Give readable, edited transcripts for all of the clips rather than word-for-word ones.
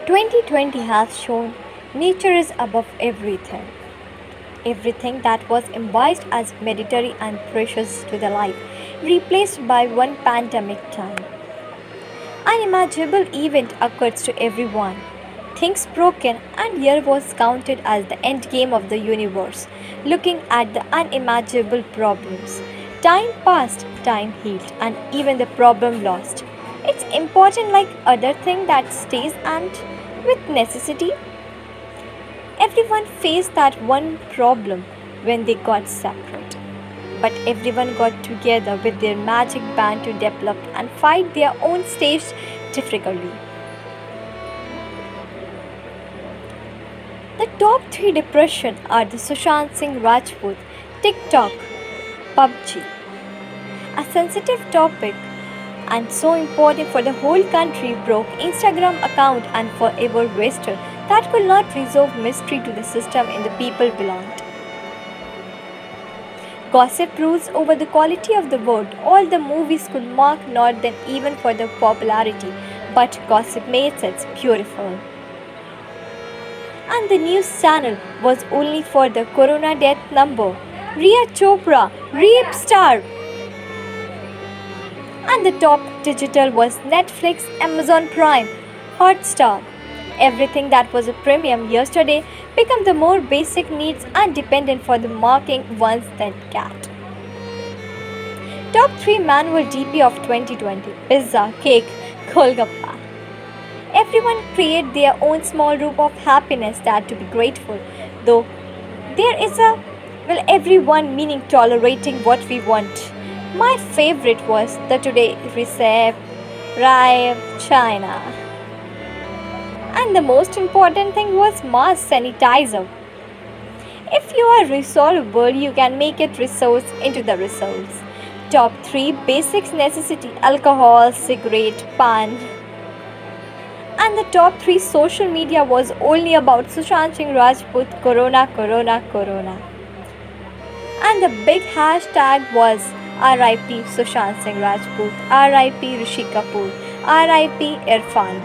2020 has shown nature is above everything. Everything that was imbibed as meditary and precious to the life, replaced by one pandemic time. Unimaginable event occurs to everyone. Things broken, and here was counted as the end game of the universe, looking at the unimaginable problems. Time passed, time healed, and even the problem lost. It's important like other thing that stays and with necessity. Everyone faced that one problem when they got separate. But everyone got together with their magic band to develop and fight their own stage difficulty. The top three depression are the Sushant Singh Rajput, TikTok, PUBG. A sensitive topic and so important for the whole country broke Instagram account and forever wasted that could not resolve mystery to the system and the people belonged. Gossip rules over the quality of the word. All the movies could mark not then even for the popularity, but gossip makes it beautiful. And the news channel was only for the corona death number. Ria Chopra, Rape Star. And the top digital was Netflix, Amazon Prime, Hotstar. Everything that was a premium yesterday became the more basic needs and dependent for the marking once that cat. Top 3 manual DP of 2020 Pizza, cake, Golgappa. Everyone create their own small group of happiness that to be grateful, though there is a everyone meaning tolerating what we want. My favorite was the today recipe Ripe China. And the most important thing was mask sanitizer. If you are resolvable, you can make it resource into the results. Top 3 basics necessity alcohol, cigarette, pan. And the top 3 social media was only about Sushant Singh Rajput, Corona, Corona, Corona. And the big hashtag was RIP Sushant Singh Rajput, RIP Rishi Kapoor, RIP Irfan.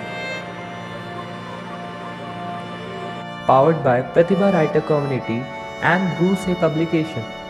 Powered by Pratibha Writer Community and Brew Say Publication.